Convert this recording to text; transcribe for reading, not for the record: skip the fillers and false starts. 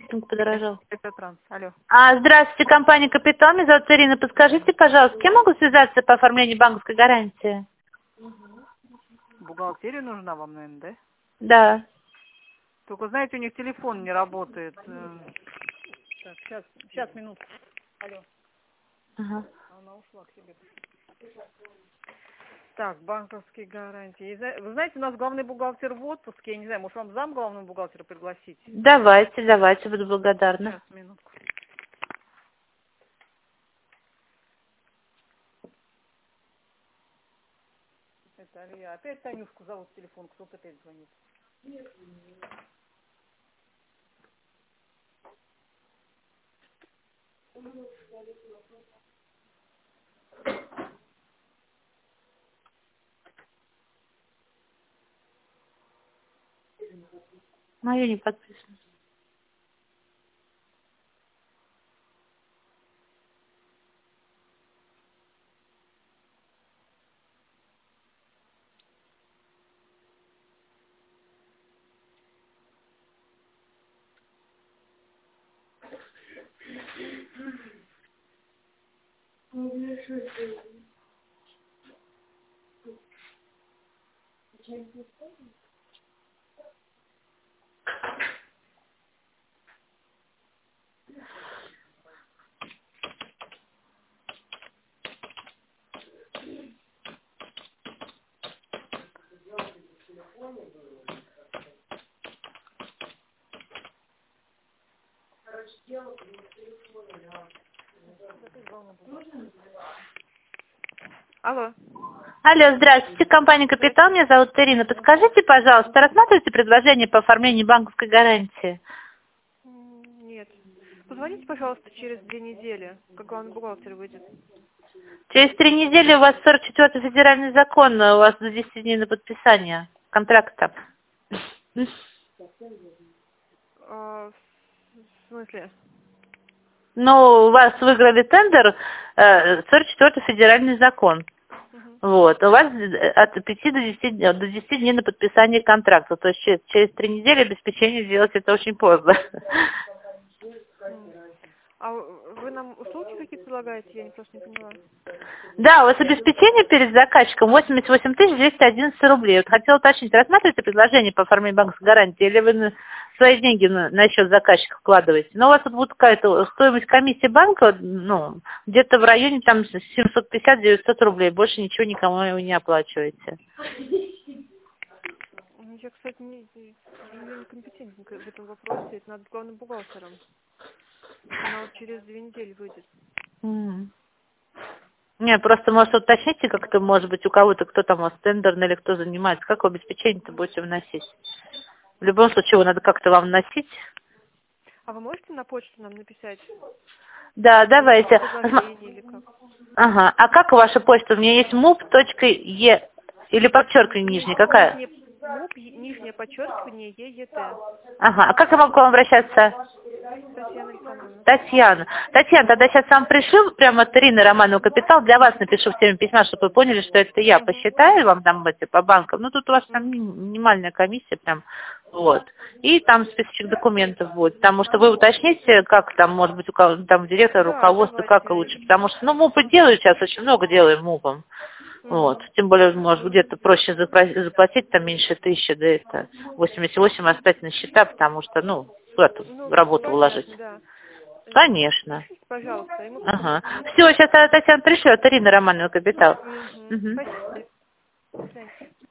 маркетинг подорожал. Это транс. Алло. Здравствуйте, компания «Капитал». Меня зовут Ирина. Подскажите, пожалуйста, с кем могу связаться по оформлению банковской гарантии? Бухгалтерия нужна вам, наверное, да? Да. Только, знаете, у них телефон не работает. Так, сейчас, минутку. Алло. Ага. Она ушла к себе. Так, банковские гарантии. Вы знаете, у нас главный бухгалтер в отпуске. Я не знаю, может, вам зам главного бухгалтера пригласить? Давайте, буду благодарна. Сейчас, минутку. Это Алия. Опять Танюшку зовут телефон. Кто-то опять звонит. Мою не подписано. Алло. Алло, здравствуйте, компания «Капитал». Меня зовут Ирина. Подскажите, пожалуйста, рассматриваете предложение по оформлению банковской гарантии? Нет. Позвоните, пожалуйста, через 2 недели, как главный бухгалтер выйдет. Через 3 недели у вас 44-й федеральный закон, у вас до 10 дней на подписание контракта. В смысле? Ну, у вас выиграли тендер, 44-й федеральный закон. Вот. У вас от 5 до 10 дней на подписание контракта. То есть через 3 недели обеспечение сделать это очень поздно. А вы нам услуги какие-то предлагаете? Я просто не поняла. Да, у вас обеспечение перед заказчиком 88 211 рублей. Вот хотела уточнить, рассматриваете предложение по оформлению банковской гарантии или вы свои деньги на счет заказчика вкладываете? Но у вас тут будет какая-то стоимость комиссии банка, ну, где-то в районе там 750-900 рублей. Больше ничего никому вы не оплачиваете. Я, кстати, не компетентен в этом вопросе. Это надо с главным бухгалтером. Она вот через 2 недели выйдет. Не, просто, может, уточните как-то, может быть, у кого-то, кто там у вас тендерный или кто занимается, как вы обеспечение-то будете вносить? В любом случае, его надо как-то вам вносить. А вы можете на почту нам написать? Да, давайте. Предложение или как? Ага. А как ваша почта? У меня есть mup.e или подчеркивание нижнее, какая? МУП, нижнее подчеркивание, ЕЕТ. Ага. А как я могу к вам обращаться? Татьяна Александровна. Татьяна, тогда сейчас вам пришлю прямо от Ирины Романовой «Капитал». Для вас напишу в теме письма, чтобы вы поняли, что это я. Посчитаю вам там эти по банкам. Ну, тут у вас там минимальная комиссия прям. Вот. И там списочек документов будет. Потому что вы уточните, как там, может быть, у кого там директор, руководство, как лучше. Потому что, ну, МУПы делают сейчас, очень много делаем МУПом. Вот. Тем более, может, где-то проще заплатить, там меньше 1000, да, это 88 оставить на счета, потому что, ну, куда-то в работу вложить. Да. Конечно. Пожалуйста. Ага. Все, сейчас Татьяна пришлет, Ирина Романовна «Капитал». Спасибо. До свидания.